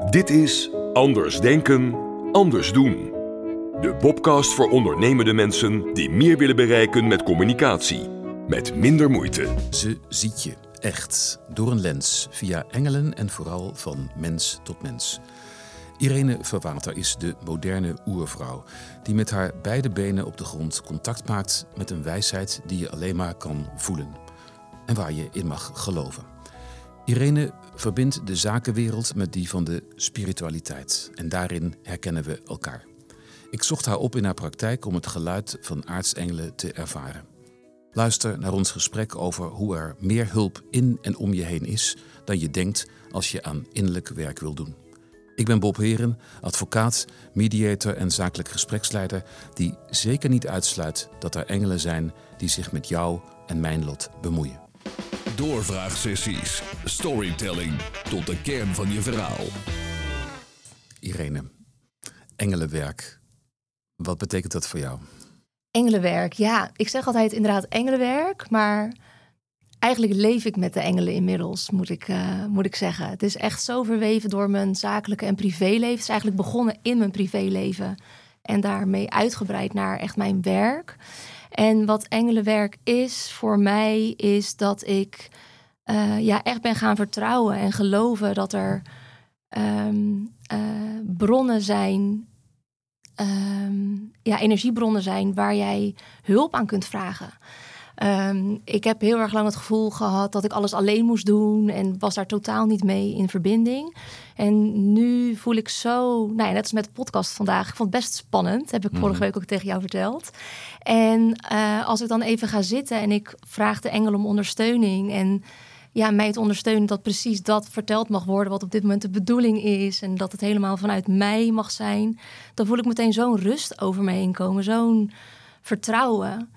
Dit is Anders Denken, Anders Doen. De podcast voor ondernemende mensen die meer willen bereiken met communicatie. Met minder moeite. Ze ziet je, echt, door een lens, via engelen en vooral van mens tot mens. Irene Verwater is de moderne oervrouw die met haar beide benen op de grond contact maakt met een wijsheid die je alleen maar kan voelen en waar je in mag geloven. Irene verbindt de zakenwereld met die van de spiritualiteit en daarin herkennen we elkaar. Ik zocht haar op in haar praktijk om het geluid van aartsengelen te ervaren. Luister naar ons gesprek over hoe er meer hulp in en om je heen is dan je denkt als je aan innerlijk werk wil doen. Ik ben Bob Heren, advocaat, mediator en zakelijk gespreksleider die zeker niet uitsluit dat er engelen zijn die zich met jou en mijn lot bemoeien. Doorvraagsessies, storytelling tot de kern van je verhaal. Irene, engelenwerk, wat betekent dat voor jou? Engelenwerk, ja. Ik zeg altijd inderdaad engelenwerk, maar eigenlijk leef ik met de engelen inmiddels, moet ik zeggen. Het is echt zo verweven door mijn zakelijke en privéleven. Het is eigenlijk begonnen in mijn privéleven en daarmee uitgebreid naar echt mijn werk. En wat engelenwerk is voor mij, is dat ik echt ben gaan vertrouwen en geloven dat er bronnen zijn, energiebronnen zijn waar jij hulp aan kunt vragen. Ik heb heel erg lang het gevoel gehad dat ik alles alleen moest doen en was daar totaal niet mee in verbinding. En nu voel ik zo, net als met de podcast vandaag, ik vond het best spannend. Heb ik vorige week ook tegen jou verteld. En als ik dan even ga zitten en ik vraag de engel om ondersteuning en mij het ondersteunen dat precies dat verteld mag worden wat op dit moment de bedoeling is en dat het helemaal vanuit mij mag zijn, dan voel ik meteen zo'n rust over me heen komen, zo'n vertrouwen.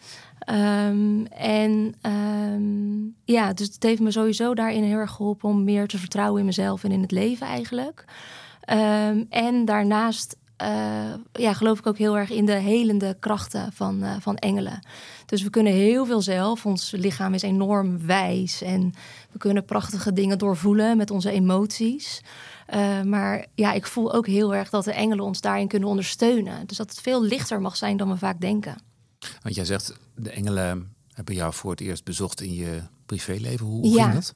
Dus het heeft me sowieso daarin heel erg geholpen om meer te vertrouwen in mezelf en in het leven eigenlijk. En daarnaast geloof ik ook heel erg in de helende krachten van engelen. Dus we kunnen heel veel zelf. Ons lichaam is enorm wijs en we kunnen prachtige dingen doorvoelen met onze emoties. Maar ik voel ook heel erg dat de engelen ons daarin kunnen ondersteunen. Dus dat het veel lichter mag zijn dan we vaak denken. Want jij zegt, de engelen hebben jou voor het eerst bezocht in je privéleven. Hoe ging dat?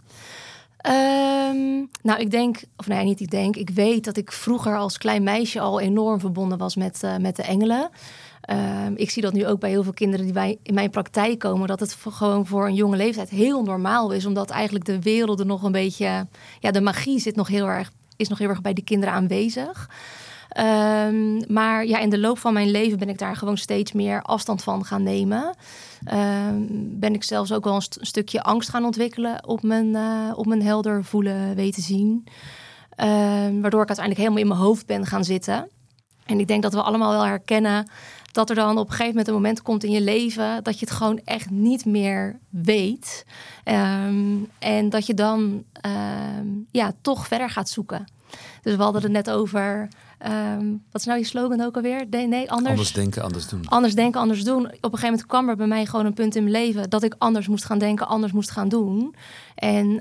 Ik weet dat ik vroeger als klein meisje al enorm verbonden was met de engelen. Ik zie dat nu ook bij heel veel kinderen die in mijn praktijk komen, dat het gewoon voor een jonge leeftijd heel normaal is, omdat eigenlijk de werelden nog een beetje, de magie is nog heel erg bij de kinderen aanwezig. Maar in de loop van mijn leven ben ik daar gewoon steeds meer afstand van gaan nemen. Ben ik zelfs ook wel een stukje angst gaan ontwikkelen op mijn helder voelen, weten zien. Waardoor ik uiteindelijk helemaal in mijn hoofd ben gaan zitten. En ik denk dat we allemaal wel herkennen dat er dan op een gegeven moment een moment komt in je leven dat je het gewoon echt niet meer weet. En dat je dan toch verder gaat zoeken. Dus we hadden het net over, wat is nou je slogan ook alweer? Anders denken, anders doen. Anders denken, anders doen. Op een gegeven moment kwam er bij mij gewoon een punt in mijn leven dat ik anders moest gaan denken, anders moest gaan doen. En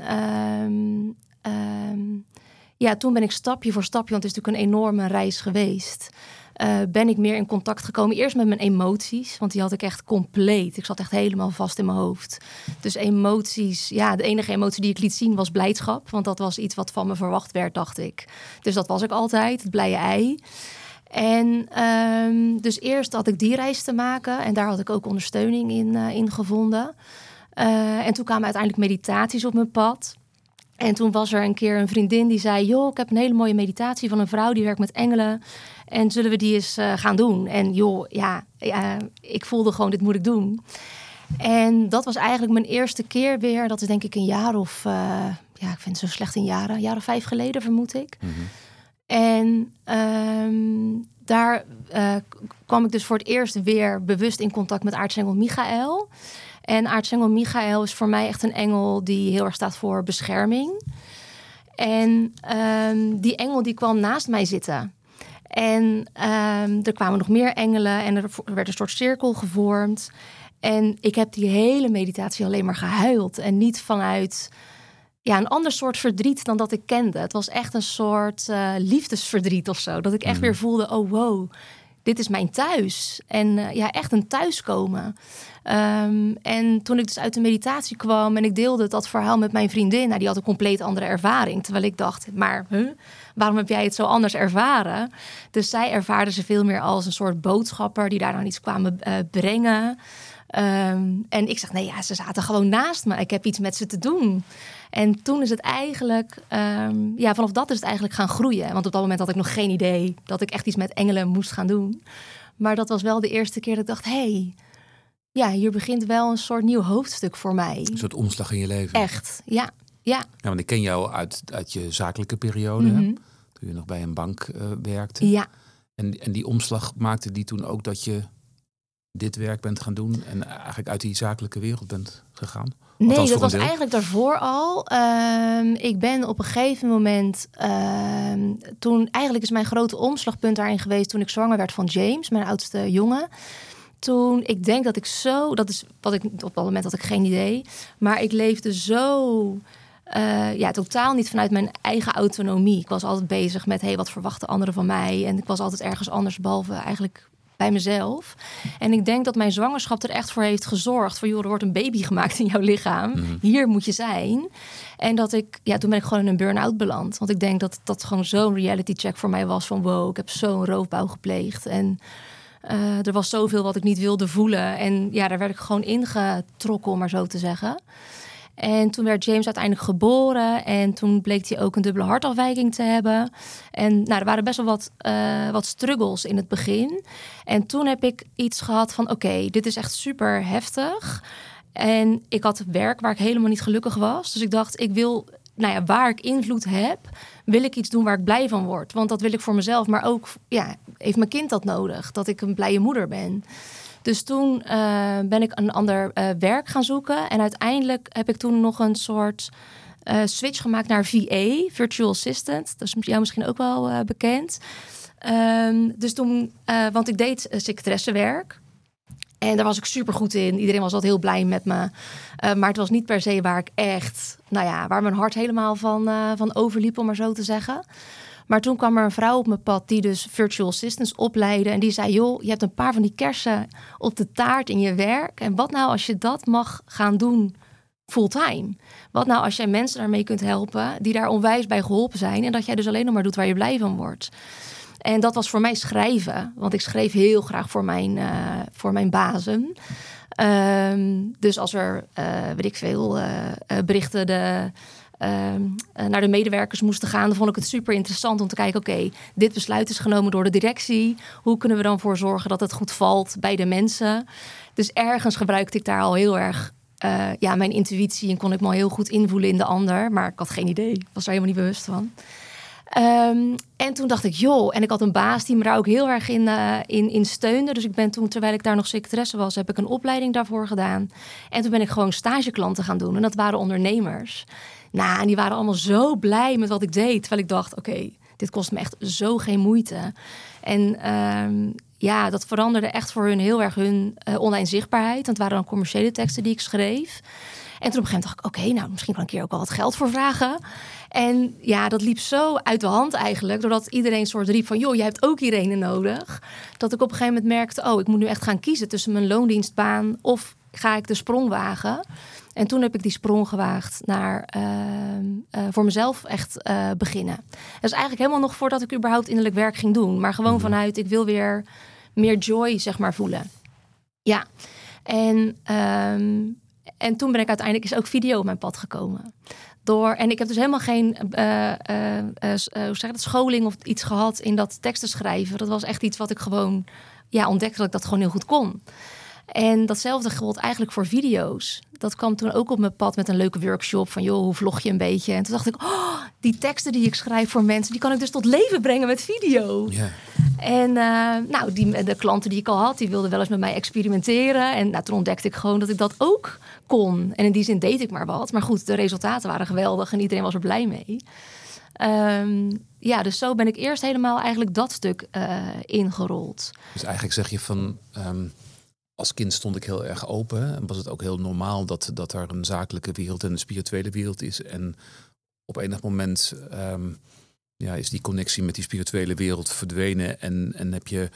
toen ben ik stapje voor stapje, want het is natuurlijk een enorme reis geweest, ben ik meer in contact gekomen. Eerst met mijn emoties, want die had ik echt compleet. Ik zat echt helemaal vast in mijn hoofd. Dus emoties, de enige emotie die ik liet zien was blijdschap. Want dat was iets wat van me verwacht werd, dacht ik. Dus dat was ik altijd, het blije ei. En dus eerst had ik die reis te maken. En daar had ik ook ondersteuning in gevonden. En toen kwamen uiteindelijk meditaties op mijn pad. En toen was er een keer een vriendin die zei, joh, ik heb een hele mooie meditatie van een vrouw die werkt met engelen. En zullen we die eens gaan doen? En ik voelde gewoon, dit moet ik doen. En dat was eigenlijk mijn eerste keer weer. Dat is denk ik een jaar of, ik vind het zo slecht in jaren. Een jaar of 5 geleden, vermoed ik. Mm-hmm. En daar kwam ik dus voor het eerst weer bewust in contact met aartsengel Michael. En aartsengel Michael is voor mij echt een engel die heel erg staat voor bescherming. En die engel die kwam naast mij zitten. En er kwamen nog meer engelen en er werd een soort cirkel gevormd. En ik heb die hele meditatie alleen maar gehuild. En niet vanuit een ander soort verdriet dan dat ik kende. Het was echt een soort liefdesverdriet of zo. Dat ik echt weer voelde, oh wow, dit is mijn thuis. En echt een thuiskomen. En toen ik dus uit de meditatie kwam en ik deelde dat verhaal met mijn vriendin, die had een compleet andere ervaring. Terwijl ik dacht, maar waarom heb jij het zo anders ervaren? Dus zij ervaarde ze veel meer als een soort boodschapper die daar dan iets kwamen brengen. En ik zeg, nee, ze zaten gewoon naast me. Ik heb iets met ze te doen. En toen is het eigenlijk, vanaf dat is het eigenlijk gaan groeien. Want op dat moment had ik nog geen idee dat ik echt iets met engelen moest gaan doen. Maar dat was wel de eerste keer dat ik dacht, hier begint wel een soort nieuw hoofdstuk voor mij. Een soort omslag in je leven. Echt, ja. Want ik ken jou uit je zakelijke periode. Hè? Toen je nog bij een bank werkte. Ja. En die omslag maakte die toen ook dat je dit werk bent gaan doen en eigenlijk uit die zakelijke wereld bent gegaan? Nee, dat was eigenlijk daarvoor al. Ik ben op een gegeven moment, toen eigenlijk is mijn grote omslagpunt daarin geweest toen ik zwanger werd van James, mijn oudste jongen. Toen, ik denk dat ik dat is wat ik op dat moment had ik geen idee, maar ik leefde zo totaal niet vanuit mijn eigen autonomie. Ik was altijd bezig met, wat verwachten anderen van mij? En ik was altijd ergens anders, behalve eigenlijk bij mezelf. En ik denk dat mijn zwangerschap er echt voor heeft gezorgd. Van, er wordt een baby gemaakt in jouw lichaam. Mm-hmm. Hier moet je zijn. En dat ik, toen ben ik gewoon in een burn-out beland. Want ik denk dat dat gewoon zo'n reality check voor mij was. Van wow, ik heb zo'n roofbouw gepleegd. En er was zoveel wat ik niet wilde voelen. En daar werd ik gewoon ingetrokken, om maar zo te zeggen. En toen werd James uiteindelijk geboren. En toen bleek hij ook een dubbele hartafwijking te hebben. En er waren best wel wat struggles in het begin. En toen heb ik iets gehad van, oké, dit is echt super heftig. En ik had werk waar ik helemaal niet gelukkig was. Dus ik dacht, ik wil, waar ik invloed heb, wil ik iets doen waar ik blij van word. Want dat wil ik voor mezelf. Maar ook, heeft mijn kind dat nodig? Dat ik een blije moeder ben. Dus toen ben ik een ander werk gaan zoeken. En uiteindelijk heb ik toen nog een soort switch gemaakt naar VA, Virtual Assistant. Dat is jou misschien ook wel bekend. Dus toen, want ik deed secretaressewerk. En daar was ik super goed in. Iedereen was altijd heel blij met me. Maar het was niet per se waar ik echt, waar mijn hart helemaal van overliep, om maar zo te zeggen. Maar toen kwam er een vrouw op mijn pad die dus virtual assistants opleidde. En die zei, joh, je hebt een paar van die kersen op de taart in je werk. En wat nou als je dat mag gaan doen fulltime? Wat nou als jij mensen daarmee kunt helpen die daar onwijs bij geholpen zijn. En dat jij dus alleen nog maar doet waar je blij van wordt. En dat was voor mij schrijven. Want ik schreef heel graag voor mijn bazen. Dus als er, berichten naar de medewerkers moesten gaan, dan vond ik het super interessant om te kijken, oké, dit besluit is genomen door de directie. Hoe kunnen we dan voor zorgen dat het goed valt bij de mensen? Dus ergens gebruikte ik daar al heel erg mijn intuïtie en kon ik me al heel goed invoelen in de ander. Maar ik had geen idee. Ik was er helemaal niet bewust van. En toen dacht ik, en ik had een baas die me daar ook heel erg in steunde. Dus ik ben toen, terwijl ik daar nog secretaresse was, heb ik een opleiding daarvoor gedaan. En toen ben ik gewoon stageklanten gaan doen. En dat waren ondernemers. En die waren allemaal zo blij met wat ik deed. Terwijl ik dacht, oké, dit kost me echt zo geen moeite. En dat veranderde echt voor hun heel erg hun online zichtbaarheid. Want het waren dan commerciële teksten die ik schreef. En toen op een gegeven moment dacht ik, misschien kan ik hier ook wel wat geld voor vragen. En dat liep zo uit de hand eigenlijk. Doordat iedereen soort riep van, je hebt ook Irene nodig. Dat ik op een gegeven moment merkte, ik moet nu echt gaan kiezen tussen mijn loondienstbaan of ga ik de sprong wagen. En toen heb ik die sprong gewaagd naar voor mezelf echt beginnen. Dat is eigenlijk helemaal nog voordat ik überhaupt innerlijk werk ging doen. Maar gewoon vanuit, ik wil weer meer joy, zeg maar, voelen. Ja. En toen ben ik uiteindelijk, is ook video op mijn pad gekomen. En ik heb dus helemaal geen scholing of iets gehad in dat teksten schrijven. Dat was echt iets wat ik gewoon ontdekte dat ik dat gewoon heel goed kon. En datzelfde geldt eigenlijk voor video's. Dat kwam toen ook op mijn pad met een leuke workshop van, hoe vlog je een beetje? En toen dacht ik, die teksten die ik schrijf voor mensen, die kan ik dus tot leven brengen met video. Yeah. En de klanten die ik al had, die wilden wel eens met mij experimenteren. En toen ontdekte ik gewoon dat ik dat ook kon. En in die zin deed ik maar wat. Maar goed, de resultaten waren geweldig en iedereen was er blij mee. Dus zo ben ik eerst helemaal eigenlijk dat stuk ingerold. Dus eigenlijk zeg je van, als kind stond ik heel erg open. En was het ook heel normaal dat er een zakelijke wereld en een spirituele wereld is. En op enig moment is die connectie met die spirituele wereld verdwenen. En heb je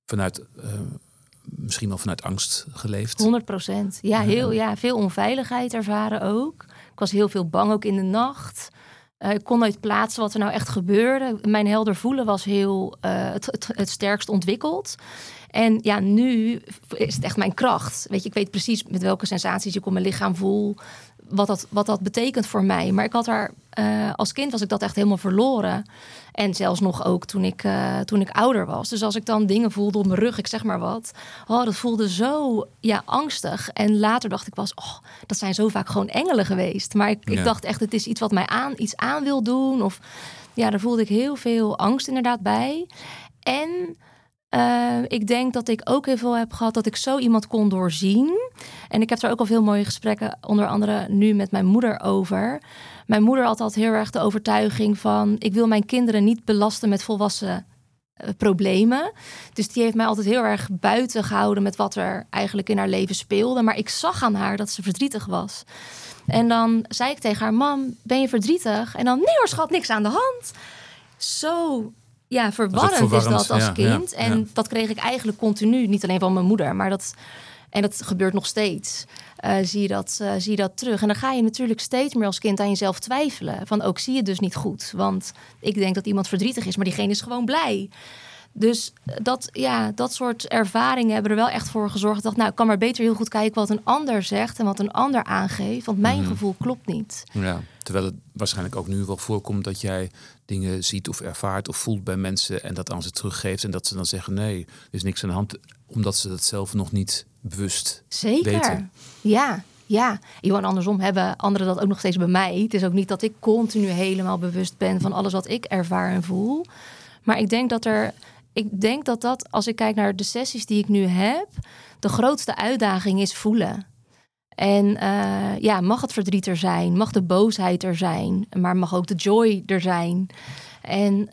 misschien wel vanuit angst geleefd. 100%. Ja, veel onveiligheid ervaren ook. Ik was heel veel bang, ook in de nacht. Ik kon nooit plaatsen wat er nou echt gebeurde. Mijn helder voelen was heel het sterkst ontwikkeld. En ja, nu is het echt mijn kracht. Weet je, ik weet precies met welke sensaties ik op mijn lichaam voel. Wat dat betekent voor mij. Maar ik had daar als kind was ik dat echt helemaal verloren. En zelfs nog ook toen ik ouder was. Dus als ik dan dingen voelde op mijn rug, ik zeg maar wat. Dat voelde zo angstig. En later dacht ik dat zijn zo vaak gewoon engelen geweest. Maar ik dacht echt, het is iets wat mij iets aan wil doen. Of daar voelde ik heel veel angst inderdaad bij. En ik denk dat ik ook heel veel heb gehad dat ik zo iemand kon doorzien. En ik heb daar ook al veel mooie gesprekken, onder andere nu met mijn moeder over. Mijn moeder had altijd heel erg de overtuiging van, ik wil mijn kinderen niet belasten met volwassen problemen. Dus die heeft mij altijd heel erg buiten gehouden met wat er eigenlijk in haar leven speelde. Maar ik zag aan haar dat ze verdrietig was. En dan zei ik tegen haar, mam, ben je verdrietig? En dan, nee hoor schat, niks aan de hand. Zo verwarrend is dat als kind. Ja. En dat kreeg ik eigenlijk continu, niet alleen van mijn moeder, maar dat gebeurt nog steeds. Zie je dat terug. En dan ga je natuurlijk steeds meer als kind aan jezelf twijfelen. Van ook zie je dus niet goed. Want ik denk dat iemand verdrietig is, maar diegene is gewoon blij. Dus dat soort ervaringen hebben er wel echt voor gezorgd. Ik dacht, ik kan maar beter heel goed kijken wat een ander zegt en wat een ander aangeeft. Want mijn gevoel klopt niet. Ja, terwijl het waarschijnlijk ook nu wel voorkomt dat jij dingen ziet of ervaart of voelt bij mensen en dat aan ze teruggeeft. En dat ze dan zeggen, nee, er is niks aan de hand. Omdat ze dat zelf nog niet bewust weten. Ja. En andersom hebben anderen dat ook nog steeds bij mij. Het is ook niet dat ik continu helemaal bewust ben van alles wat ik ervaar en voel. Maar ik denk dat als ik kijk naar de sessies die ik nu heb, de grootste uitdaging is voelen. En mag het verdriet er zijn, mag de boosheid er zijn, maar mag ook de joy er zijn. En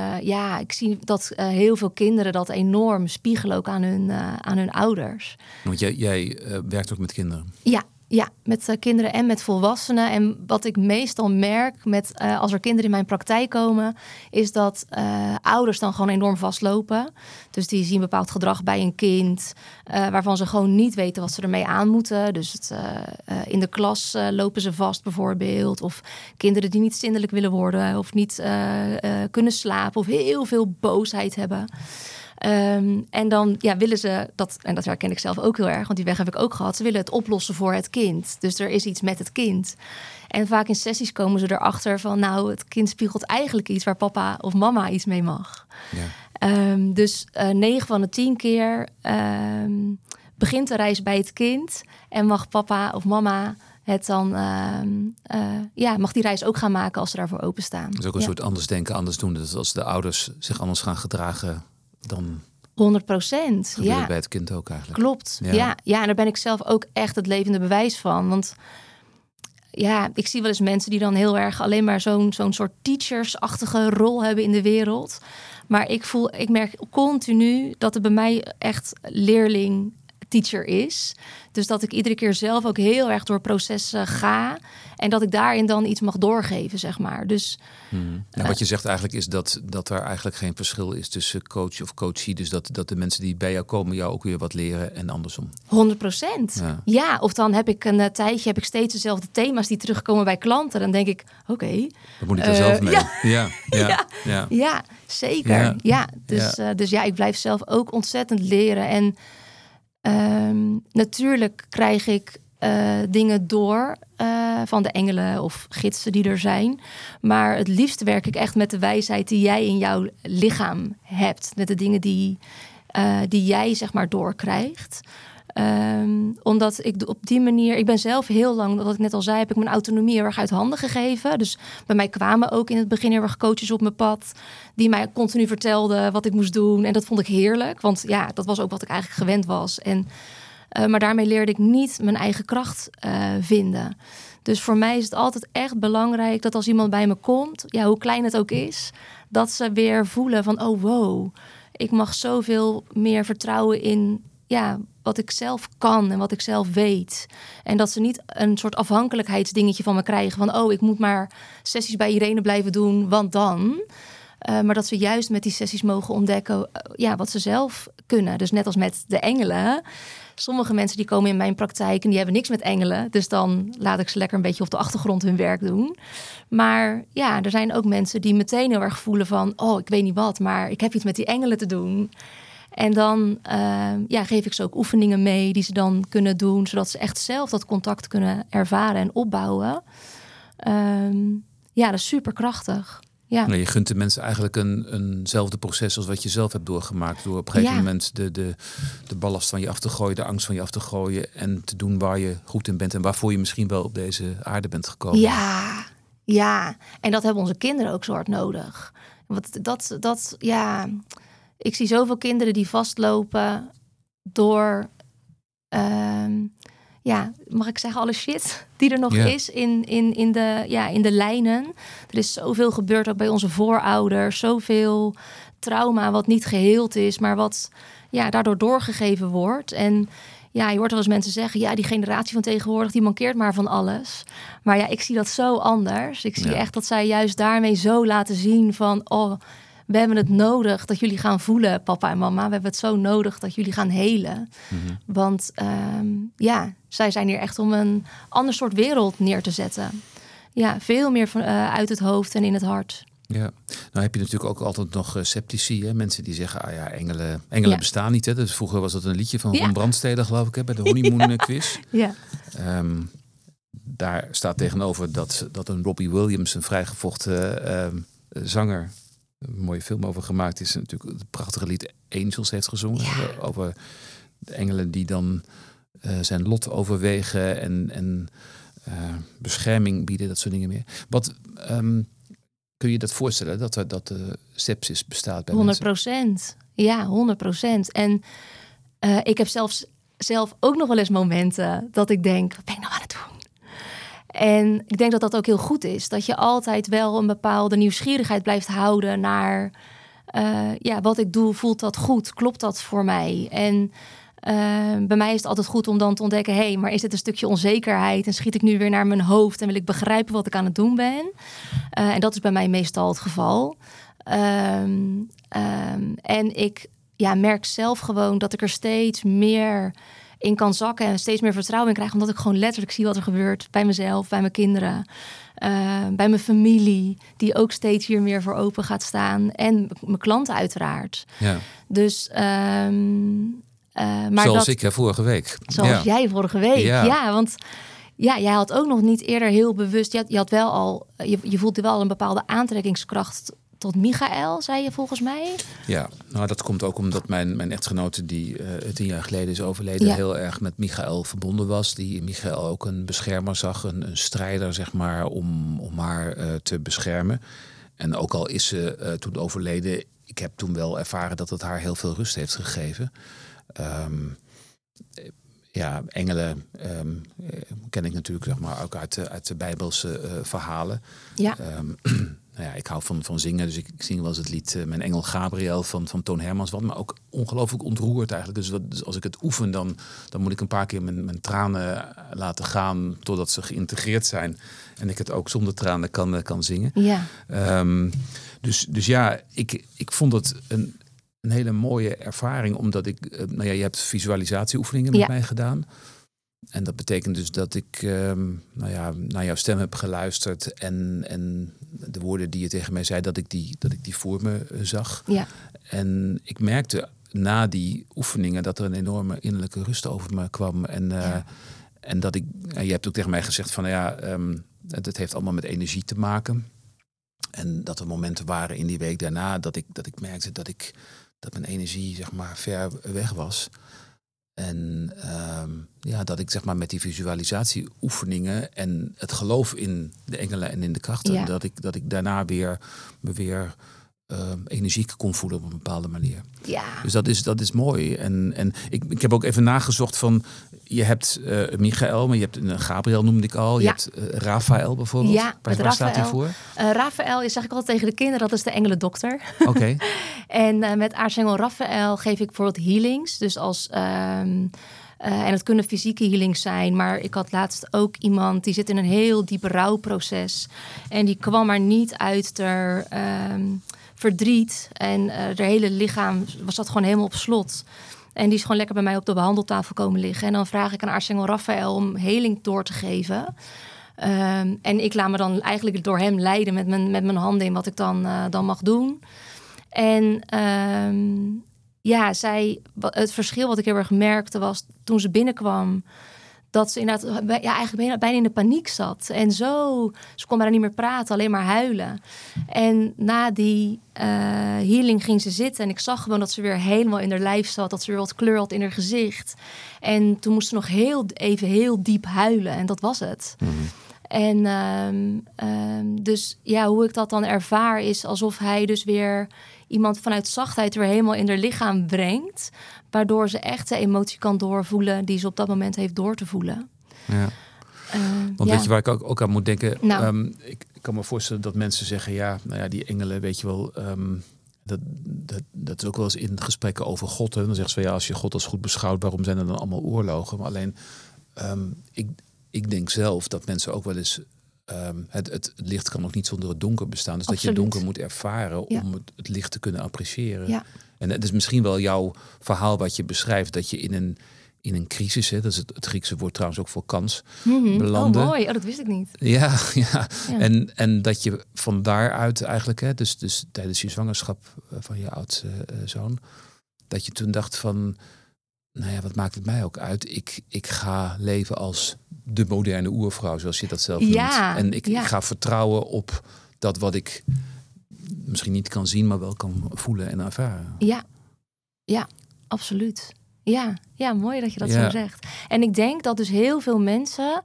ik zie dat heel veel kinderen dat enorm spiegelen ook aan hun ouders. Want jij werkt ook met kinderen? Ja, met kinderen en met volwassenen. En wat ik meestal merk als er kinderen in mijn praktijk komen, is dat ouders dan gewoon enorm vastlopen. Dus die zien bepaald gedrag bij een kind, waarvan ze gewoon niet weten wat ze ermee aan moeten. Dus in de klas lopen ze vast bijvoorbeeld. Of kinderen die niet zindelijk willen worden of niet kunnen slapen of heel veel boosheid hebben. En dan willen ze dat, en dat herken ik zelf ook heel erg, want die weg heb ik ook gehad. Ze willen het oplossen voor het kind. Dus er is iets met het kind. En vaak in sessies komen ze erachter van, het kind spiegelt eigenlijk iets waar papa of mama iets mee mag. Ja. Dus 9 van de 10 keer begint de reis bij het kind en mag papa of mama het dan mag die reis ook gaan maken als ze daarvoor openstaan. Dat is ook een soort anders denken, anders doen. Dus als de ouders zich anders gaan gedragen, dan 100%. Ja, bij het kind ook eigenlijk. Klopt. Ja, en daar ben ik zelf ook echt het levende bewijs van. Want ik zie wel eens mensen die dan heel erg alleen maar zo'n soort teachers-achtige rol hebben in de wereld. Maar ik merk continu dat er bij mij echt leerling-teacher is. Dus dat ik iedere keer zelf ook heel erg door processen ga. En dat ik daarin dan iets mag doorgeven, zeg maar. Dus wat je zegt eigenlijk is dat er eigenlijk geen verschil is tussen coach of coachie. Dus dat de mensen die bij jou komen jou ook weer wat leren en andersom. 100%. Ja, of dan heb ik een tijdje steeds dezelfde thema's die terugkomen bij klanten. Dan denk ik, oké. Dat moet ik er zelf mee. Ja, zeker. Ja. Dus ik blijf zelf ook ontzettend leren. En natuurlijk krijg ik dingen door van de engelen of gidsen die er zijn. Maar het liefst werk ik echt met de wijsheid die jij in jouw lichaam hebt. Met de dingen die jij zeg maar doorkrijgt. Omdat ik op die manier, ik ben zelf heel lang, wat ik net al zei, heb ik mijn autonomie heel erg uit handen gegeven. Dus bij mij kwamen ook in het begin heel erg coaches op mijn pad die mij continu vertelden wat ik moest doen. En dat vond ik heerlijk, want dat was ook wat ik eigenlijk gewend was. Maar daarmee leerde ik niet mijn eigen kracht vinden. Dus voor mij is het altijd echt belangrijk dat als iemand bij me komt, hoe klein het ook is, dat ze weer voelen van, oh wow, ik mag zoveel meer vertrouwen wat ik zelf kan en wat ik zelf weet. En dat ze niet een soort afhankelijkheidsdingetje van me krijgen. Van, ik moet maar sessies bij Irene blijven doen, want dan. Maar dat ze juist met die sessies mogen ontdekken wat ze zelf kunnen. Dus net als met de engelen. Sommige mensen die komen in mijn praktijk en die hebben niks met engelen. Dus dan laat ik ze lekker een beetje op de achtergrond hun werk doen. Maar er zijn ook mensen die meteen heel erg voelen van... ik weet niet wat, maar ik heb iets met die engelen te doen. En dan geef ik ze ook oefeningen mee die ze dan kunnen doen... zodat ze echt zelf dat contact kunnen ervaren en opbouwen. Dat is super krachtig. Ja. Je gunt de mensen eigenlijk eenzelfde proces als wat je zelf hebt doorgemaakt. Door op een gegeven moment de ballast van je af te gooien, de angst van je af te gooien. En te doen waar je goed in bent en waarvoor je misschien wel op deze aarde bent gekomen. Ja. En dat hebben onze kinderen ook zo hard nodig. Want ik zie zoveel kinderen die vastlopen door... mag ik zeggen, alle shit die er nog is in de lijnen. Er is zoveel gebeurd ook bij onze voorouders. Zoveel trauma wat niet geheeld is, maar wat daardoor doorgegeven wordt. En je hoort wel eens mensen zeggen... die generatie van tegenwoordig, die mankeert maar van alles. Maar ik zie dat zo anders. Ik zie echt dat zij juist daarmee zo laten zien van... we hebben het nodig dat jullie gaan voelen, papa en mama. We hebben het zo nodig dat jullie gaan helen. Mm-hmm. Want zij zijn hier echt om een ander soort wereld neer te zetten. Ja, veel meer uit het hoofd en in het hart. Ja, nou heb je natuurlijk ook altijd nog sceptici. Hè? Mensen die zeggen, engelen bestaan niet. Hè? Dus vroeger was dat een liedje van Ron Brandstede, geloof ik, bij de Honeymoon quiz. Ja. Daar staat tegenover dat een Robbie Williams, een vrijgevochten zanger... een mooie film over gemaakt is, natuurlijk het prachtige lied Angels heeft gezongen. Over de engelen die dan zijn lot overwegen en bescherming bieden, dat soort dingen meer. Wat kun je dat voorstellen, dat de sepsis bestaat bij 100%. Mensen? Ja, 100%. En ik heb zelf ook nog wel eens momenten dat ik denk, wat ben ik nou aan het doen? En ik denk dat dat ook heel goed is. Dat je altijd wel een bepaalde nieuwsgierigheid blijft houden naar... wat ik doe, voelt dat goed? Klopt dat voor mij? En bij mij is het altijd goed om dan te ontdekken... maar is dit een stukje onzekerheid? En schiet ik nu weer naar mijn hoofd? En wil ik begrijpen wat ik aan het doen ben? En dat is bij mij meestal het geval. En ik merk zelf gewoon dat ik er steeds meer... in kan zakken en steeds meer vertrouwen in krijgen... omdat ik gewoon letterlijk zie wat er gebeurt bij mezelf, bij mijn kinderen... bij mijn familie, die ook steeds hier meer voor open gaat staan... en mijn klanten uiteraard. Ja. Dus... maar zoals ik vorige week. Zoals jij vorige week, want... jij had ook nog niet eerder heel bewust... Je had wel al... Je voelde wel een bepaalde aantrekkingskracht... tot Michael, zei je volgens mij? Ja, nou dat komt ook omdat mijn echtgenote... die 10 jaar geleden is overleden... heel erg met Michael verbonden was. Die Michael ook een beschermer zag. Een strijder, zeg maar, om haar te beschermen. En ook al is ze toen overleden... ik heb toen wel ervaren dat het haar heel veel rust heeft gegeven. Engelen ken ik natuurlijk, zeg maar, ook uit de Bijbelse verhalen. Ja. Ik hou van zingen, dus ik zing wel eens het lied Mijn Engel Gabriel van Toon Hermans. Wat me ook ongelooflijk ontroert eigenlijk. Dus als ik het oefen, dan moet ik een paar keer mijn tranen laten gaan... totdat ze geïntegreerd zijn. En ik het ook zonder tranen kan zingen. Ja. Dus ik vond het een hele mooie ervaring. Omdat ik, je hebt visualisatieoefeningen met mij gedaan. En dat betekent dus dat ik naar jouw stem heb geluisterd en de woorden die je tegen mij zei, dat ik die voor me zag. Ja. En ik merkte na die oefeningen dat er een enorme innerlijke rust over me kwam. En dat je hebt ook tegen mij gezegd van het heeft allemaal met energie te maken. En dat er momenten waren in die week daarna dat ik merkte dat mijn energie, zeg maar, ver weg was. En dat ik, zeg maar, met die visualisatieoefeningen en het geloof in de engelen en in de krachten, dat ik daarna me weer energiek kon voelen op een bepaalde manier. Ja. Dus dat is mooi. En ik heb ook even nagezocht van... Je hebt Michael, maar je hebt Gabriel noemde ik al. Je hebt Raphaël bijvoorbeeld. Ja, Waar staat hij voor? Raphaël is, zeg ik altijd tegen de kinderen, dat is de engelendokter. Oké. En met aartsengel Raphaël geef ik bijvoorbeeld healings. Dus als... en het kunnen fysieke healings zijn. Maar ik had laatst ook iemand die zit in een heel diep rouwproces. En die kwam maar niet uit ter verdriet. En haar hele lichaam zat gewoon helemaal op slot. En die is gewoon lekker bij mij op de behandeltafel komen liggen. En dan vraag ik aan aartsengel Raphaël om heling door te geven. En ik laat me dan eigenlijk door hem leiden met mijn handen in wat ik dan mag doen. En het verschil wat ik heel erg merkte was toen ze binnenkwam, dat ze inderdaad eigenlijk bijna in de paniek zat. En ze kon bijna niet meer praten, alleen maar huilen. En na die healing ging ze zitten en ik zag gewoon dat ze weer helemaal in haar lijf zat, dat ze weer wat kleur had in haar gezicht. En toen moest ze nog heel diep huilen en dat was het. Mm-hmm. En dus hoe ik dat dan ervaar is alsof hij dus weer iemand vanuit zachtheid weer helemaal in haar lichaam brengt, waardoor ze echt de emotie kan doorvoelen die ze op dat moment heeft door te voelen. Ja. Want weet je waar ik ook aan moet denken? Nou. Ik kan me voorstellen dat mensen zeggen, die engelen, weet je wel, dat is ook wel eens in gesprekken over God. Hè? Dan zeggen ze van als je God als goed beschouwt, waarom zijn er dan allemaal oorlogen? Maar alleen, ik denk zelf dat mensen ook wel eens het licht kan ook niet zonder het donker bestaan. Dus Absoluut. Dat je het donker moet ervaren om het licht te kunnen appreciëren. Ja. En het is misschien wel jouw verhaal wat je beschrijft, dat je in een crisis, dat is het Griekse woord trouwens ook voor kans, belandde. Oh, mooi. Dat wist ik niet. Ja. En dat je van daaruit eigenlijk, dus tijdens je zwangerschap van je oudste zoon, dat je toen dacht van, wat maakt het mij ook uit? Ik ga leven als de moderne oervrouw, zoals je dat zelf noemt. En ik ga vertrouwen op dat wat ik misschien niet kan zien, maar wel kan voelen en ervaren. Ja, absoluut. Ja, mooi dat je dat zo zegt. En ik denk dat dus heel veel mensen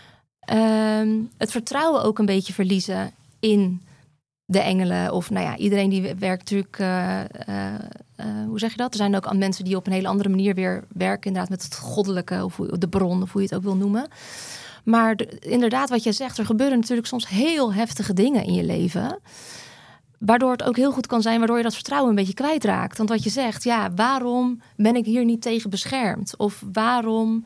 het vertrouwen ook een beetje verliezen in de engelen. Of iedereen die werkt natuurlijk, hoe zeg je dat? Er zijn ook mensen die op een hele andere manier weer werken, inderdaad met het goddelijke, of de bron, of hoe je het ook wil noemen. Maar inderdaad, wat jij zegt, er gebeuren natuurlijk soms heel heftige dingen in je leven, waardoor het ook heel goed kan zijn, waardoor je dat vertrouwen een beetje kwijtraakt. Want wat je zegt, waarom ben ik hier niet tegen beschermd? Of waarom,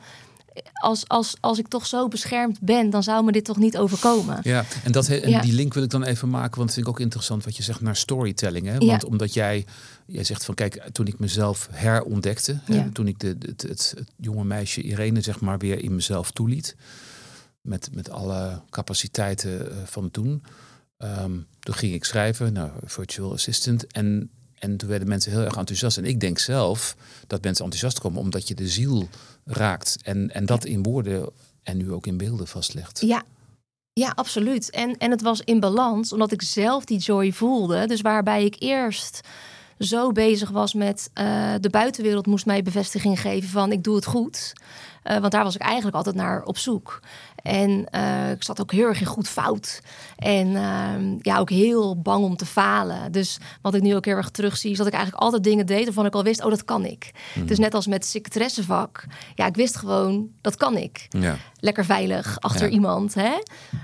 als ik toch zo beschermd ben, dan zou me dit toch niet overkomen? Ja, en die link wil ik dan even maken, want het vind ik ook interessant wat je zegt naar storytelling. Hè? Want omdat jij zegt van, kijk, toen ik mezelf herontdekte, toen ik het jonge meisje Irene zeg maar weer in mezelf toeliet, met alle capaciteiten van toen ging ik schrijven, virtual assistant. En toen werden mensen heel erg enthousiast. En ik denk zelf dat mensen enthousiast komen omdat je de ziel raakt. En dat in woorden en nu ook in beelden vastlegt. Ja, absoluut. En het was in balans, omdat ik zelf die joy voelde. Dus waarbij ik eerst zo bezig was met de buitenwereld moest mij bevestiging geven van ik doe het goed. Want daar was ik eigenlijk altijd naar op zoek. En ik zat ook heel erg in goed fout. En ook heel bang om te falen. Dus wat ik nu ook heel erg terugzie, is dat ik eigenlijk altijd dingen deed waarvan ik al wist, dat kan ik. Dus net als met het secretaressevak. Ik wist gewoon, dat kan ik. Ja. Lekker veilig achter iemand. Hè?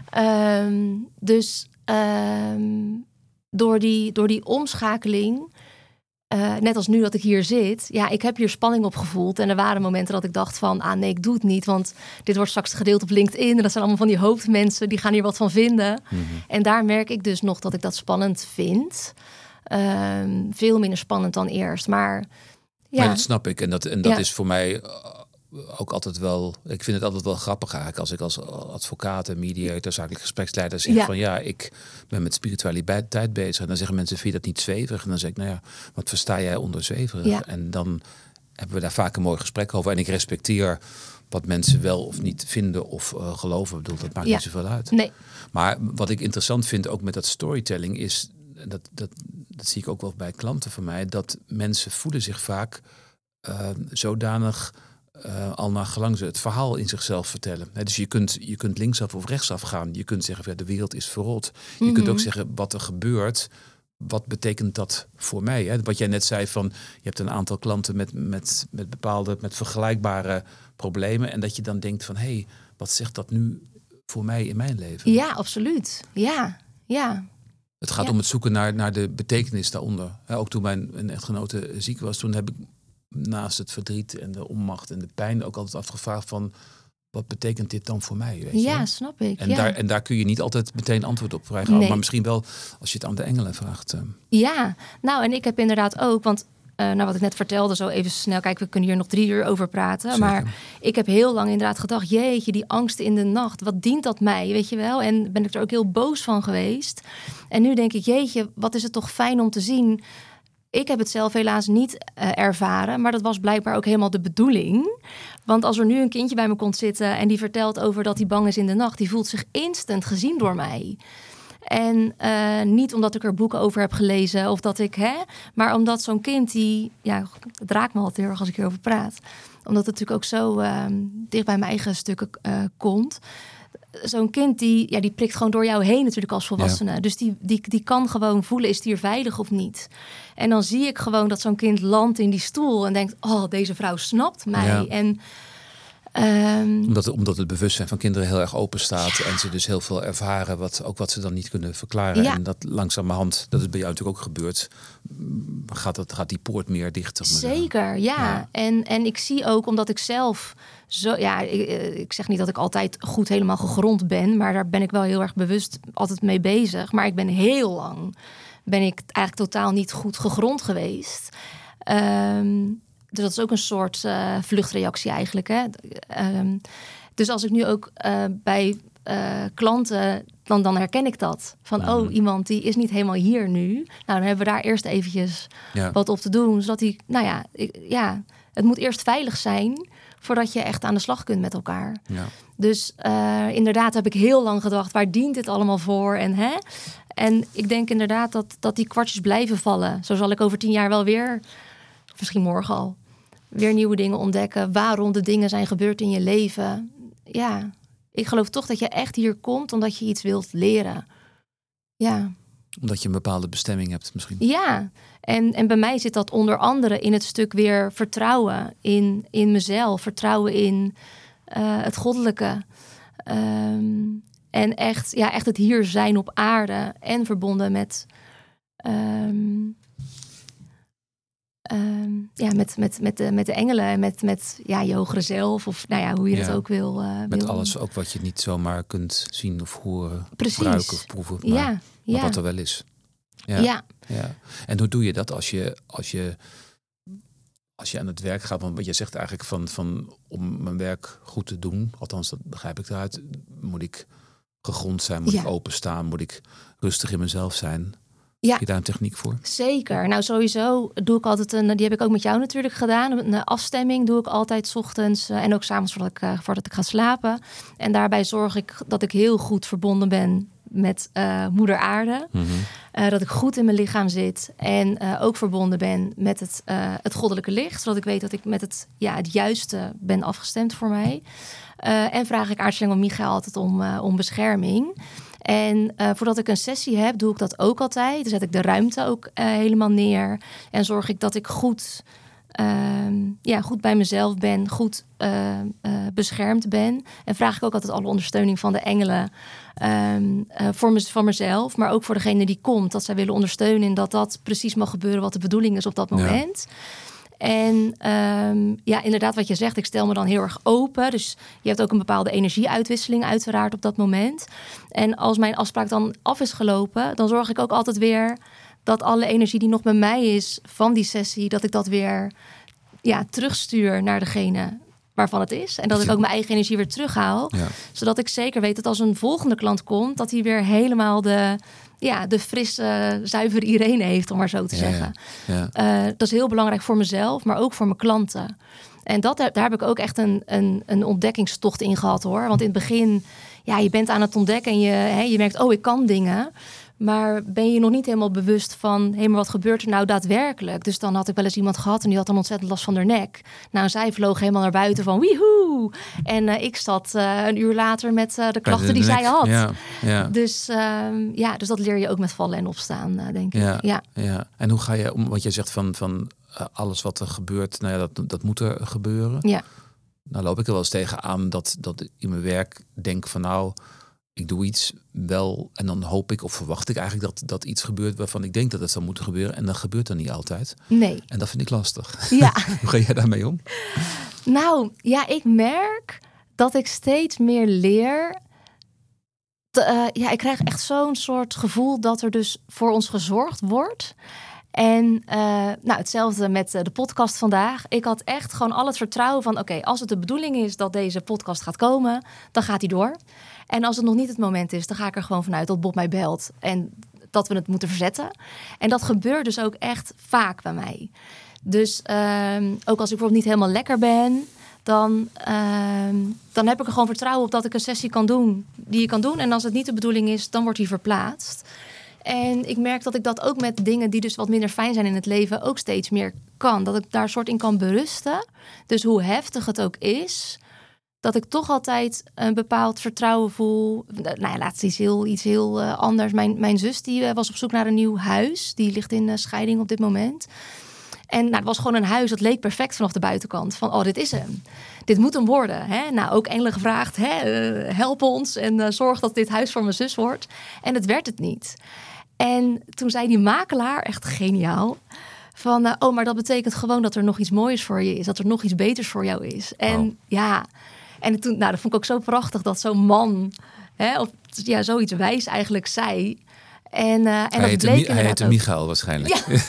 Door die omschakeling, net als nu dat ik hier zit, ik heb hier spanning op gevoeld. En er waren momenten dat ik dacht van, nee, ik doe het niet. Want dit wordt straks gedeeld op LinkedIn. En dat zijn allemaal van die hoofdmensen, die gaan hier wat van vinden. Mm-hmm. En daar merk ik dus nog dat ik dat spannend vind. Veel minder spannend dan eerst. Maar dat snap ik. En dat is voor mij ook altijd wel, ik vind het altijd wel grappig eigenlijk als ik als advocaat en mediator, zakelijk gespreksleider zeg van ik ben met spiritualiteit bezig. En dan zeggen mensen, vind je dat niet zweverig? En dan zeg ik, wat versta jij onder zweverig? Ja. En dan hebben we daar vaak een mooi gesprek over. En ik respecteer wat mensen wel of niet vinden of geloven. Ik bedoel, dat maakt niet zoveel uit. Nee. Maar wat ik interessant vind ook met dat storytelling is, dat zie ik ook wel bij klanten van mij, dat mensen voelen zich vaak zodanig al naar gelang ze het verhaal in zichzelf vertellen. Dus je kunt linksaf of rechtsaf gaan. Je kunt zeggen, de wereld is verrot. Je kunt ook zeggen, wat er gebeurt, wat betekent dat voor mij? Hè? Wat jij net zei van, je hebt een aantal klanten met vergelijkbare problemen. En dat je dan denkt van, hé, wat zegt dat nu voor mij in mijn leven? Ja, absoluut. Ja. Het gaat om het zoeken naar de betekenis daaronder. Ook toen mijn echtgenote ziek was, toen heb ik naast het verdriet en de onmacht en de pijn ook altijd afgevraagd van, wat betekent dit dan voor mij? Weet je? Snap ik. En daar kun je niet altijd meteen antwoord op krijgen. Nee. Maar misschien wel als je het aan de engelen vraagt. Ja, nou en ik heb inderdaad ook, want wat ik net vertelde, zo even snel, kijk, we kunnen hier nog 3 uur over praten. Zeker. Maar ik heb heel lang inderdaad gedacht, jeetje, die angst in de nacht, wat dient dat mij, weet je wel? En ben ik er ook heel boos van geweest. En nu denk ik, jeetje, wat is het toch fijn om te zien. Ik heb het zelf helaas niet ervaren, maar dat was blijkbaar ook helemaal de bedoeling. Want als er nu een kindje bij me komt zitten en die vertelt over dat hij bang is in de nacht, die voelt zich instant gezien door mij. En niet omdat ik er boeken over heb gelezen of dat ik, maar omdat zo'n kind die, het raakt me altijd heel erg als ik hierover praat. Omdat het natuurlijk ook zo dicht bij mijn eigen stukken komt. Zo'n kind die prikt gewoon door jou heen natuurlijk als volwassene. Ja. Dus die kan gewoon voelen, is die hier veilig of niet? En dan zie ik gewoon dat zo'n kind landt in die stoel en denkt, oh, deze vrouw snapt mij. Ja. En omdat het bewustzijn van kinderen heel erg open staat en ze dus heel veel ervaren wat ze dan niet kunnen verklaren. Ja. En dat langzamerhand, dat is bij jou natuurlijk ook gebeurd, gaat die poort meer dicht. Zeker, ja. En ik zie ook, omdat ik zelf zo, ik zeg niet dat ik altijd goed helemaal gegrond ben, maar daar ben ik wel heel erg bewust altijd mee bezig. Maar ik ben heel lang, eigenlijk totaal niet goed gegrond geweest. Dus dat is ook een soort vluchtreactie eigenlijk. Hè? Dus als ik nu ook bij klanten, dan herken ik dat. Van, iemand die is niet helemaal hier nu. Nou, dan hebben we daar eerst eventjes wat op te doen. Zodat die, het moet eerst veilig zijn voordat je echt aan de slag kunt met elkaar. Ja. Dus inderdaad heb ik heel lang gedacht, waar dient dit allemaal voor? En ik denk inderdaad dat die kwartjes blijven vallen. Zo zal ik over 10 jaar wel weer, misschien morgen al, weer nieuwe dingen ontdekken. Waarom de dingen zijn gebeurd in je leven. Ja, ik geloof toch dat je echt hier komt omdat je iets wilt leren. Ja. Omdat je een bepaalde bestemming hebt misschien. Ja, en bij mij zit dat onder andere in het stuk weer vertrouwen in mezelf. Vertrouwen in het goddelijke. En echt het hier zijn op aarde. En verbonden met met de engelen en met je hogere zelf, of hoe je het ook wil. Met alles ook wat je niet zomaar kunt zien of horen, gebruiken of proeven, maar wat er wel is. Ja. En hoe doe je dat als je aan het werk gaat? Want wat je zegt eigenlijk van om mijn werk goed te doen, althans dat begrijp ik eruit, moet ik gegrond zijn, moet ik openstaan, moet ik rustig in mezelf zijn. Ja. Heb je daar een techniek voor? Zeker. Nou, sowieso doe ik altijd die heb ik ook met jou natuurlijk gedaan. Een afstemming doe ik altijd 's ochtends en ook 's avonds voordat ik ga slapen. En daarbij zorg ik dat ik heel goed verbonden ben met moeder aarde. Mm-hmm. Dat ik goed in mijn lichaam zit en ook verbonden ben met het goddelijke licht. Zodat ik weet dat ik met het juiste ben afgestemd voor mij. En vraag ik aartsengel Michael altijd om bescherming. En voordat ik een sessie heb, doe ik dat ook altijd. Dan zet ik de ruimte ook helemaal neer. En zorg ik dat ik goed bij mezelf ben, goed beschermd ben. En vraag ik ook altijd alle ondersteuning van de engelen voor mezelf. Maar ook voor degene die komt. Dat zij willen ondersteunen in dat precies mag gebeuren wat de bedoeling is op dat moment. Ja. En inderdaad wat je zegt, ik stel me dan heel erg open. Dus je hebt ook een bepaalde energieuitwisseling uiteraard op dat moment. En als mijn afspraak dan af is gelopen, dan zorg ik ook altijd weer dat alle energie die nog bij mij is van die sessie, dat ik dat weer terugstuur naar degene waarvan het is. En dat ik ook mijn eigen energie weer terughaal. Ja. Zodat ik zeker weet dat als een volgende klant komt, dat hij weer helemaal de frisse, zuivere Irene heeft, om maar zo te zeggen. Ja. Dat is heel belangrijk voor mezelf, maar ook voor mijn klanten. En daar heb ik ook echt een ontdekkingstocht in gehad, hoor. Want in het begin, je bent aan het ontdekken en je merkt, ik kan dingen. Maar ben je nog niet helemaal bewust van... maar wat gebeurt er nou daadwerkelijk? Dus dan had ik wel eens iemand gehad en die had dan ontzettend last van haar nek. Nou, zij vloog helemaal naar buiten van wiehoe. En ik zat een uur later met de klachten die zij had. Ja. Dus dat leer je ook met vallen en opstaan, denk ik. Ja. En hoe ga je om? Want jij zegt van alles wat er gebeurt, dat moet er gebeuren. Ja. Nou loop ik er wel eens tegenaan dat in mijn werk denk van ik doe iets wel en dan hoop ik of verwacht ik eigenlijk dat iets gebeurt waarvan ik denk dat het zou moeten gebeuren. En dat gebeurt dan niet altijd. Nee. En dat vind ik lastig. Ja. Hoe ga jij daarmee om? Nou, ik merk dat ik steeds meer leer. Ik krijg echt zo'n soort gevoel dat er dus voor ons gezorgd wordt. En hetzelfde met de podcast vandaag. Ik had echt gewoon al het vertrouwen van... oké, als het de bedoeling is dat deze podcast gaat komen... dan gaat die door. En als het nog niet het moment is... dan ga ik er gewoon vanuit dat Bob mij belt... en dat we het moeten verzetten. En dat gebeurt dus ook echt vaak bij mij. Dus ook als ik bijvoorbeeld niet helemaal lekker ben... Dan heb ik er gewoon vertrouwen op dat ik een sessie kan doen... die je kan doen. En als het niet de bedoeling is, dan wordt die verplaatst... En ik merk dat ik dat ook met dingen die dus wat minder fijn zijn in het leven ook steeds meer kan. Dat ik daar soort in kan berusten. Dus hoe heftig het ook is, dat ik toch altijd een bepaald vertrouwen voel. Laatst iets heel anders. Mijn zus die was op zoek naar een nieuw huis. Die ligt in scheiding op dit moment. En het was gewoon een huis dat leek perfect vanaf de buitenkant. Van, dit is hem. Dit moet hem worden. Hè? Nou, ook engelen gevraagd, help ons en zorg dat dit huis voor mijn zus wordt. En het werd het niet. En toen zei die makelaar, echt geniaal, van maar dat betekent gewoon dat er nog iets moois voor je is. Dat er nog iets beters voor jou is. En en toen, dat vond ik ook zo prachtig dat zo'n man, zoiets wijs eigenlijk zei. En dat bleek hij heette Michael waarschijnlijk. Ja.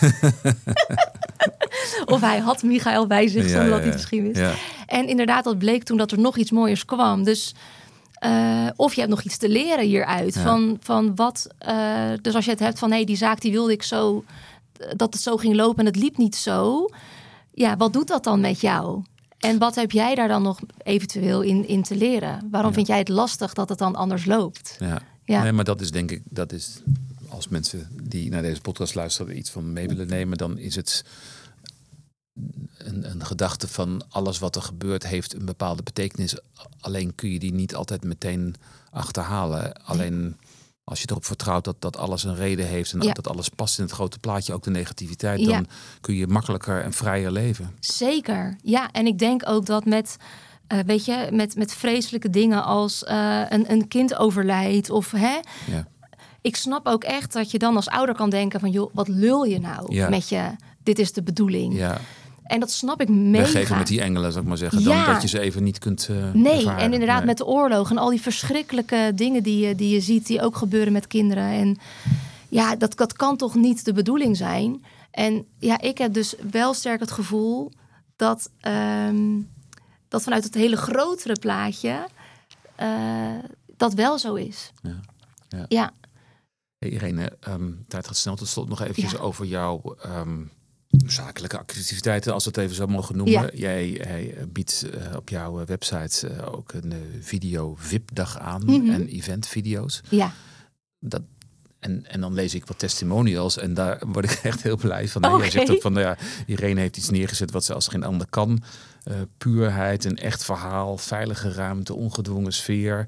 Of hij had Michael bij zich, zonder dat hij het misschien wist. Ja. En inderdaad, dat bleek toen dat er nog iets mooiers kwam. Dus... of je hebt nog iets te leren hieruit. Ja. Van wat. Dus als je het hebt van die zaak die wilde ik zo. Dat het zo ging lopen en het liep niet zo. Ja, wat doet dat dan met jou? En wat heb jij daar dan nog eventueel in te leren? Waarom vind jij het lastig dat het dan anders loopt? Ja. Nee, maar dat is denk ik. Als mensen die naar deze podcast luisteren iets van mee willen nemen, dan is het. Een gedachte van alles wat er gebeurt heeft een bepaalde betekenis. Alleen kun je die niet altijd meteen achterhalen. Alleen als je erop vertrouwt dat alles een reden heeft... en dat alles past in het grote plaatje, ook de negativiteit... dan kun je makkelijker en vrijer leven. Zeker, ja. En ik denk ook dat met vreselijke dingen als een kind overlijdt... of ik snap ook echt dat je dan als ouder kan denken van... joh, wat lul je nou met je... dit is de bedoeling. Ja. En dat snap ik mega. Weggeven met die engelen, zou ik maar zeggen. Dan dat je ze even niet kunt ervaren. En inderdaad met de oorlog en al die verschrikkelijke dingen die je ziet... die ook gebeuren met kinderen. En dat kan toch niet de bedoeling zijn. En ik heb dus wel sterk het gevoel... dat vanuit het hele grotere plaatje... dat wel zo is. Ja. Hey Irene, tijd gaat snel. Tot slot nog eventjes over jouw... zakelijke activiteiten, als we het even zo mogen noemen. Ja. Jij biedt op jouw website ook een video-VIP-dag aan en eventvideo's. Ja. En dan lees ik wat testimonials en daar word ik echt heel blij van. Okay. Jij zegt ook van, Irene heeft iets neergezet wat ze als geen ander kan. Puurheid, een echt verhaal, veilige ruimte, ongedwongen sfeer.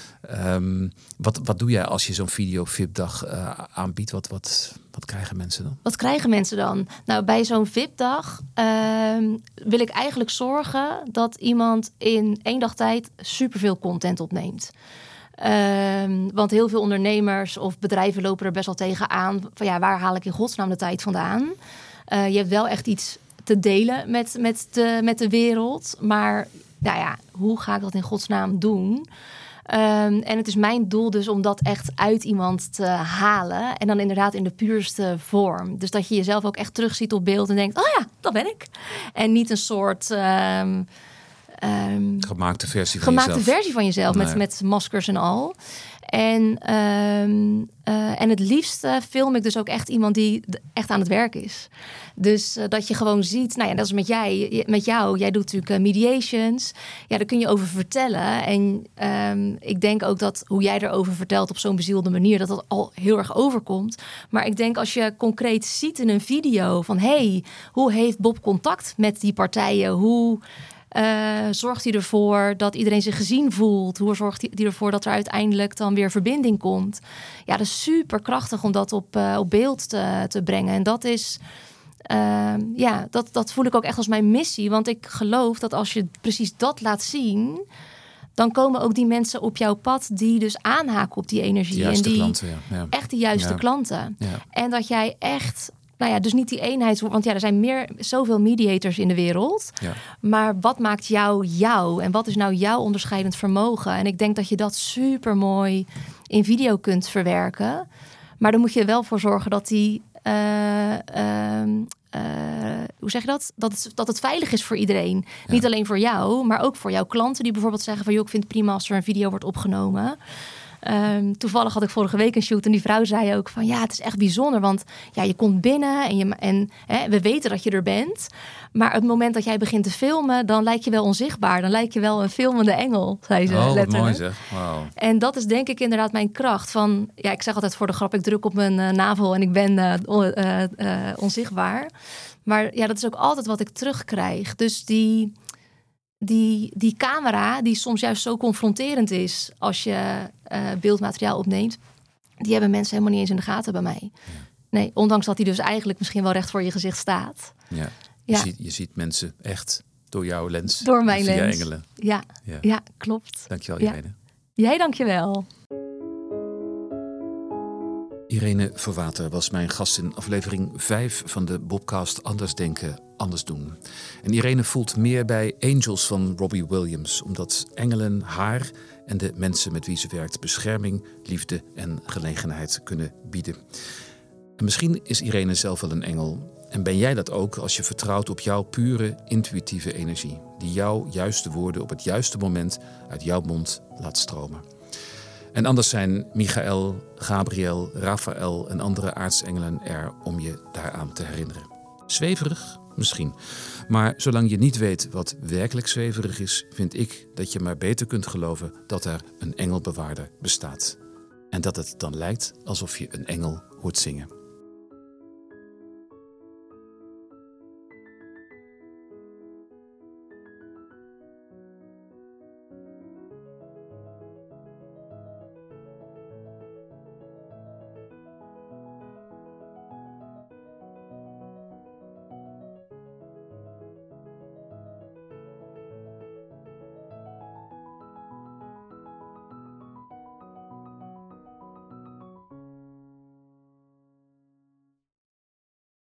Wat doe jij als je zo'n video-VIP-dag aanbiedt? Wat krijgen mensen dan? Wat krijgen mensen dan? Nou, bij zo'n VIP-dag wil ik eigenlijk zorgen... dat iemand in 1 dag tijd superveel content opneemt. Want heel veel ondernemers of bedrijven lopen er best wel tegenaan... van waar haal ik in godsnaam de tijd vandaan? Je hebt wel echt iets te delen met de wereld. Maar hoe ga ik dat in godsnaam doen... en het is mijn doel dus om dat echt uit iemand te halen. En dan inderdaad in de puurste vorm. Dus dat je jezelf ook echt terugziet op beeld en denkt... dat ben ik. En niet een soort... gemaakte versie van jezelf met maskers en al. En het liefst film ik dus ook echt iemand die echt aan het werk is. Dus dat je gewoon ziet, nou ja, dat is met jou. Jij doet natuurlijk mediations. Ja, daar kun je over vertellen. En ik denk ook dat hoe jij erover vertelt op zo'n bezielde manier, dat al heel erg overkomt. Maar ik denk als je concreet ziet in een video van, hey, hoe heeft Bob contact met die partijen? Hoe zorgt hij ervoor dat iedereen zich gezien voelt? Hoe zorgt hij ervoor dat er uiteindelijk dan weer verbinding komt? Ja, dat is super krachtig om dat op beeld te brengen. En dat is, dat voel ik ook echt als mijn missie. Want ik geloof dat als je precies dat laat zien, dan komen ook die mensen op jouw pad die dus aanhaken op die energie. De juiste en die klanten, ja. Echt de juiste klanten. Ja. En dat jij echt, nou ja, dus niet die eenheid, want ja, er zijn zoveel mediators in de wereld. Ja. Maar wat maakt jou? En wat is nou jouw onderscheidend vermogen? En ik denk dat je dat super mooi in video kunt verwerken. Maar dan moet je er wel voor zorgen dat die, hoe zeg je dat? Dat het veilig is voor iedereen. Ja. Niet alleen voor jou, maar ook voor jouw klanten die bijvoorbeeld zeggen van, joh, ik vind het prima als er een video wordt opgenomen. Toevallig had ik vorige week een shoot en die vrouw zei ook van, ja, het is echt bijzonder, want ja, je komt binnen en we weten dat je er bent, maar het moment dat jij begint te filmen, dan lijk je wel onzichtbaar, dan lijk je wel een filmende engel, zei ze letterlijk. Mooi zeg. Wow. En dat is denk ik inderdaad mijn kracht van, ja, ik zeg altijd voor de grap, ik druk op mijn navel en ik ben onzichtbaar, maar ja, dat is ook altijd wat ik terugkrijg. Dus die camera, die soms juist zo confronterend is als je beeldmateriaal opneemt, die hebben mensen helemaal niet eens in de gaten bij mij. Ja. Nee, ondanks dat die dus eigenlijk misschien wel recht voor je gezicht staat. Ja. Je ziet mensen echt door jouw lens. Door mijn via lens. Engelen. Ja, klopt. Dankjewel, Irene. Jij dankjewel. Irene Verwater was mijn gast in aflevering 5 van de Bobcast Anders Denken, Anders Doen. En Irene voelt meer bij Angels van Robbie Williams, omdat engelen haar en de mensen met wie ze werkt bescherming, liefde en genegenheid kunnen bieden. En misschien is Irene zelf wel een engel. En ben jij dat ook als je vertrouwt op jouw pure intuïtieve energie, die jouw juiste woorden op het juiste moment uit jouw mond laat stromen. En anders zijn Michael, Gabriel, Raphaël en andere aartsengelen er om je daaraan te herinneren. Zweverig? Misschien. Maar zolang je niet weet wat werkelijk zweverig is, vind ik dat je maar beter kunt geloven dat er een engelbewaarder bestaat. En dat het dan lijkt alsof je een engel hoort zingen.